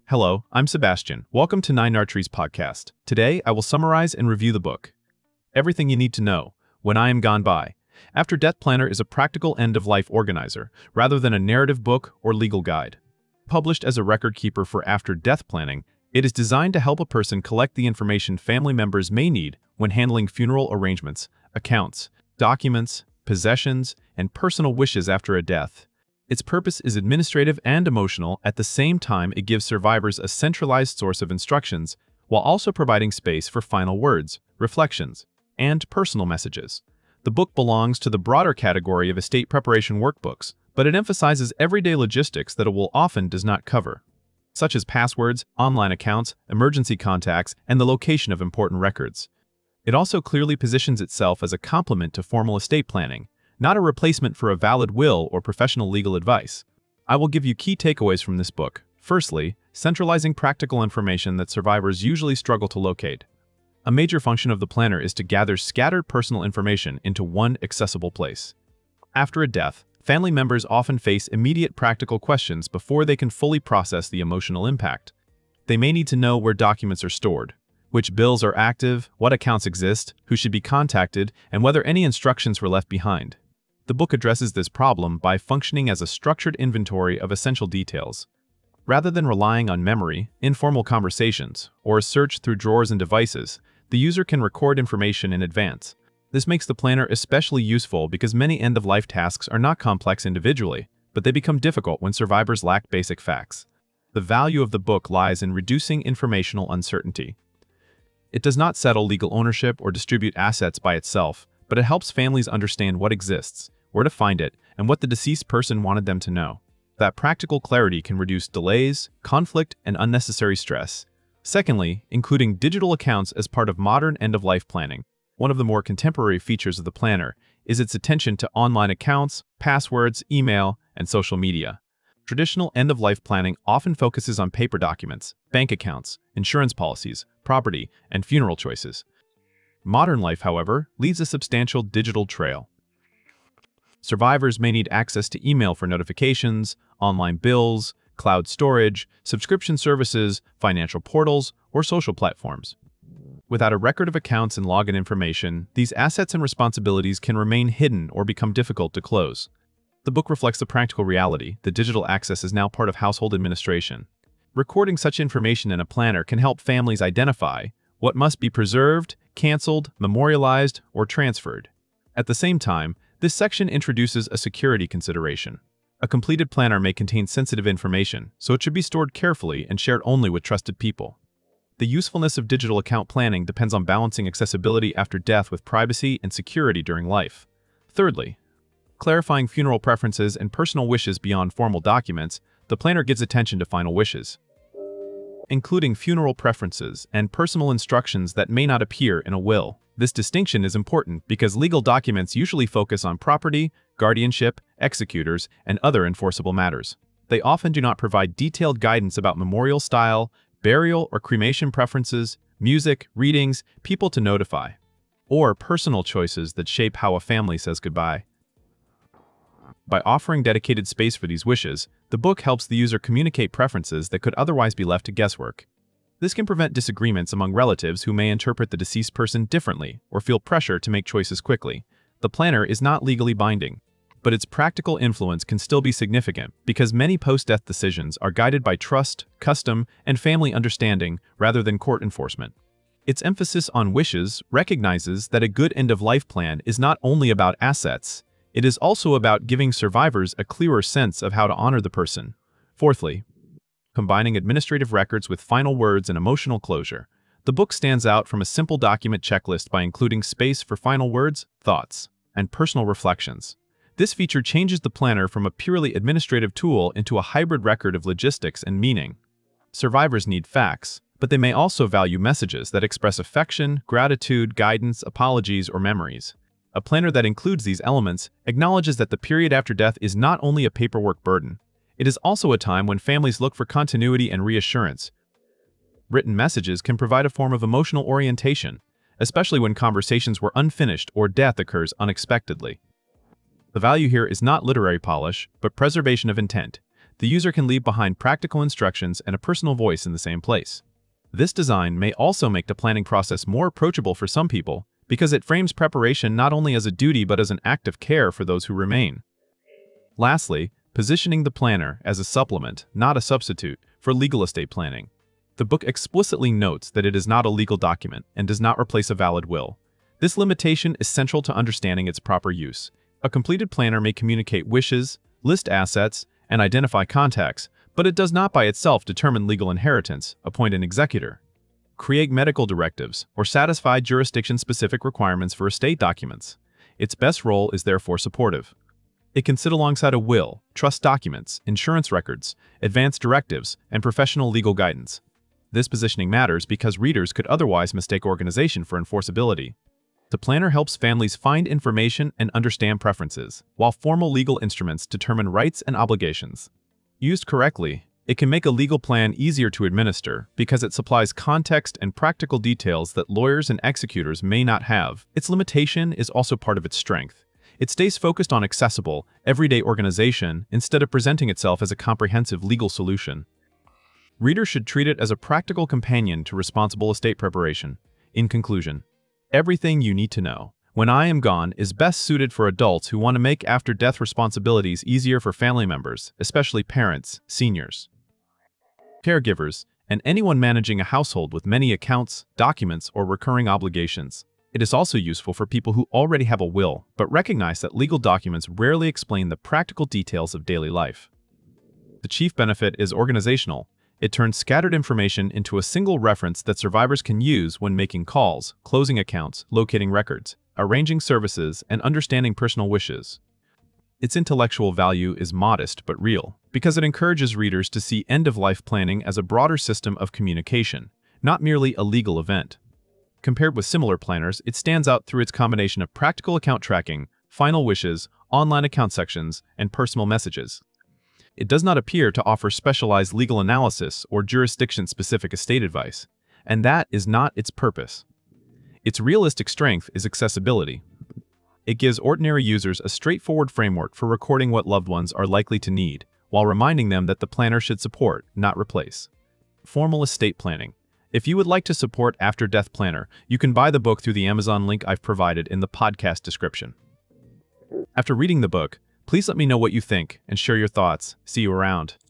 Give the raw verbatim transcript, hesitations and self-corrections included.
Hello, I'm Sebastian. Welcome to Nine Archery's podcast. Today, I will summarize and review the book, Everything You Need to Know, When I Am Gone By. After Death Planner is a practical end-of-life organizer, rather than a narrative book or legal guide. Published as a record keeper for after-death planning, it is designed to help a person collect the information family members may need when handling funeral arrangements, accounts, documents, possessions, and personal wishes after a death. Its purpose is administrative and emotional. At the same time, it gives survivors a centralized source of instructions, while also providing space for final words, reflections, and personal messages. The book belongs to the broader category of estate preparation workbooks, but it emphasizes everyday logistics that it will often does not cover, such as passwords, online accounts, emergency contacts, and the location of important records. It also clearly positions itself as a complement to formal estate planning, not a replacement for a valid will or professional legal advice. I will give you key takeaways from this book. Firstly, centralizing practical information that survivors usually struggle to locate. A major function of the planner is to gather scattered personal information into one accessible place. After a death, family members often face immediate practical questions before they can fully process the emotional impact. They may need to know where documents are stored, which bills are active, what accounts exist, who should be contacted, and whether any instructions were left behind. The book addresses this problem by functioning as a structured inventory of essential details. Rather than relying on memory, informal conversations, or a search through drawers and devices, the user can record information in advance. This makes the planner especially useful because many end-of-life tasks are not complex individually, but they become difficult when survivors lack basic facts. The value of the book lies in reducing informational uncertainty. It does not settle legal ownership or distribute assets by itself, but it helps families understand what exists, where to find it, and what the deceased person wanted them to know. That practical clarity can reduce delays, conflict, and unnecessary stress. Secondly, including digital accounts as part of modern end-of-life planning. One of the more contemporary features of the planner is its attention to online accounts, passwords, email, and social media. Traditional end-of-life planning often focuses on paper documents, bank accounts, insurance policies, property, and funeral choices. Modern life, however, leaves a substantial digital trail. Survivors may need access to email for notifications, online bills, cloud storage, subscription services, financial portals, or social platforms. Without a record of accounts and login information, these assets and responsibilities can remain hidden or become difficult to close. The book reflects the practical reality that digital access is now part of household administration. Recording such information in a planner can help families identify what must be preserved, canceled, memorialized, or transferred. At the same time, this section introduces a security consideration. A completed planner may contain sensitive information, so it should be stored carefully and shared only with trusted people. The usefulness of digital account planning depends on balancing accessibility after death with privacy and security during life. Thirdly, clarifying funeral preferences and personal wishes beyond formal documents, the planner gives attention to final wishes, including funeral preferences and personal instructions that may not appear in a will. This distinction is important because legal documents usually focus on property, guardianship, executors, and other enforceable matters. They often do not provide detailed guidance about memorial style, burial or cremation preferences, music, readings, people to notify, or personal choices that shape how a family says goodbye. By offering dedicated space for these wishes, the book helps the user communicate preferences that could otherwise be left to guesswork. This can prevent disagreements among relatives who may interpret the deceased person differently or feel pressure to make choices quickly. The planner is not legally binding, but its practical influence can still be significant because many post-death decisions are guided by trust, custom, and family understanding rather than court enforcement. Its emphasis on wishes recognizes that a good end-of-life plan is not only about assets, it is also about giving survivors a clearer sense of how to honor the person. Fourthly, combining administrative records with final words and emotional closure. The book stands out from a simple document checklist by including space for final words, thoughts, and personal reflections. This feature changes the planner from a purely administrative tool into a hybrid record of logistics and meaning. Survivors need facts, but they may also value messages that express affection, gratitude, guidance, apologies, or memories. A planner that includes these elements acknowledges that the period after death is not only a paperwork burden, it is also a time when families look for continuity and reassurance. Written messages can provide a form of emotional orientation, especially when conversations were unfinished or death occurs unexpectedly. The value here is not literary polish, but preservation of intent. The user can leave behind practical instructions and a personal voice in the same place. This design may also make the planning process more approachable for some people because it frames preparation not only as a duty but as an act of care for those who remain. Lastly, positioning the planner as a supplement, not a substitute, for legal estate planning. The book explicitly notes that it is not a legal document and does not replace a valid will. This limitation is central to understanding its proper use. A completed planner may communicate wishes, list assets, and identify contacts, but it does not by itself determine legal inheritance, appoint an executor, create medical directives, or satisfy jurisdiction-specific requirements for estate documents. Its best role is therefore supportive. It can sit alongside a will, trust documents, insurance records, advance directives, and professional legal guidance. This positioning matters because readers could otherwise mistake organization for enforceability. The planner helps families find information and understand preferences, while formal legal instruments determine rights and obligations. Used correctly, it can make a legal plan easier to administer because it supplies context and practical details that lawyers and executors may not have. Its limitation is also part of its strength. It stays focused on accessible, everyday organization instead of presenting itself as a comprehensive legal solution. Readers should treat it as a practical companion to responsible estate preparation. In conclusion, Everything You Need to Know, When I Am Gone is best suited for adults who want to make after-death responsibilities easier for family members, especially parents, seniors, caregivers, and anyone managing a household with many accounts, documents, or recurring obligations. It is also useful for people who already have a will, but recognize that legal documents rarely explain the practical details of daily life. The chief benefit is organizational. It turns scattered information into a single reference that survivors can use when making calls, closing accounts, locating records, arranging services, and understanding personal wishes. Its intellectual value is modest but real, because it encourages readers to see end-of-life planning as a broader system of communication, not merely a legal event. Compared with similar planners, it stands out through its combination of practical account tracking, final wishes, online account sections, and personal messages. It does not appear to offer specialized legal analysis or jurisdiction-specific estate advice, and that is not its purpose. Its realistic strength is accessibility. It gives ordinary users a straightforward framework for recording what loved ones are likely to need, while reminding them that the planner should support, not replace. Formal estate planning. If you would like to support After Death Planner, you can buy the book through the Amazon link I've provided in the podcast description. After reading the book, please let me know what you think and share your thoughts. See you around.